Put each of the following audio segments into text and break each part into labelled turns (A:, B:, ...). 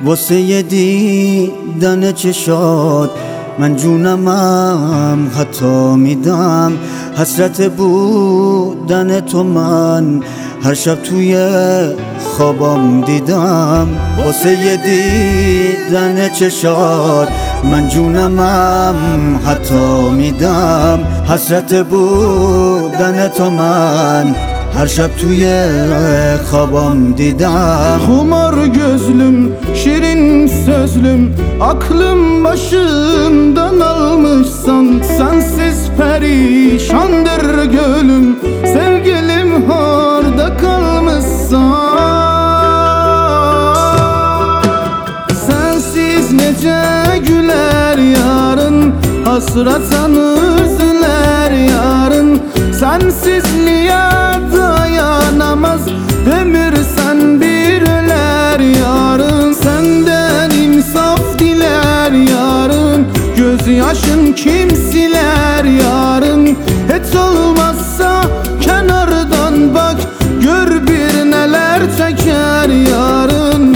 A: واسه دیدن چشات من جونمم حتی میدم. حسرت بودن تو من هر شب توی خوابم دیدم. واسه دیدن چشات من جونمم حتی میدم. حسرت بودن تو من her şab tuye kabam didam.
B: Kumar gözlüm, şirin sözlüm, aklım başımdan almışsan, sensiz perişandır gönlüm, sevgilim harda kalmışsan. Sensiz nece güler yarın, hasratan üzüler yarın. Sensizliğe dayanamaz ömür, sen bir öler yarın. Senden insaf diler yarın, gözyaşın kim siler yarın. Hiç olmazsa kenardan bak, gör bir neler çeker yarın.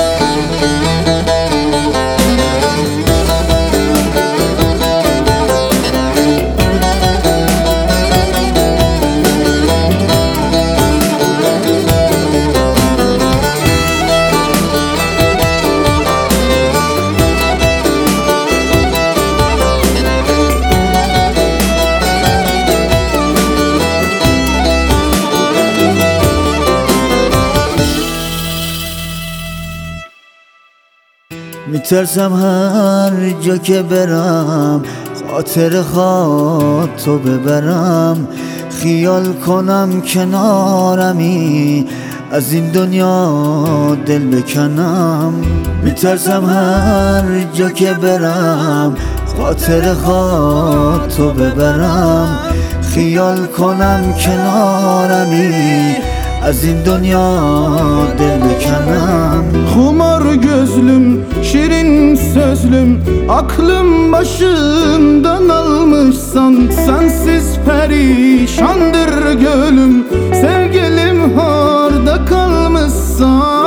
A: میترسم هر جا که برم خاطر تو ببرم. خیال کنم کنارمی، از این دنیا دل بکنم. میترسم هر جا که برم خاطر تو ببرم. خیال کنم کنارمی، از این دنیا دل بکنم.
B: Kumar gözlüm, şirin sözlüm, aklım başımdan almışsan, sensiz perişandır gönlüm, sevgilim harda kalmışsan.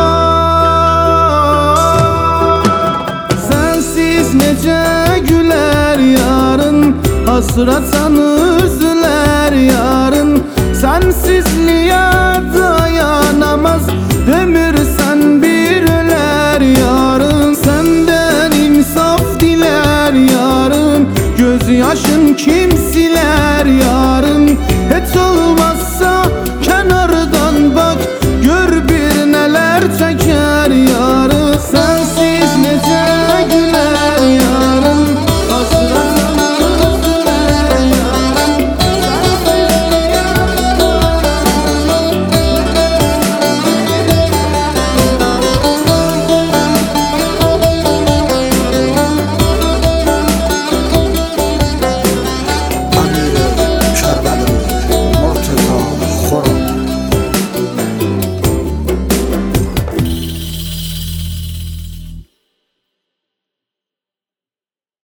B: Sensiz nece güler yarın, hasratan üzüler yarın. Sensizliğe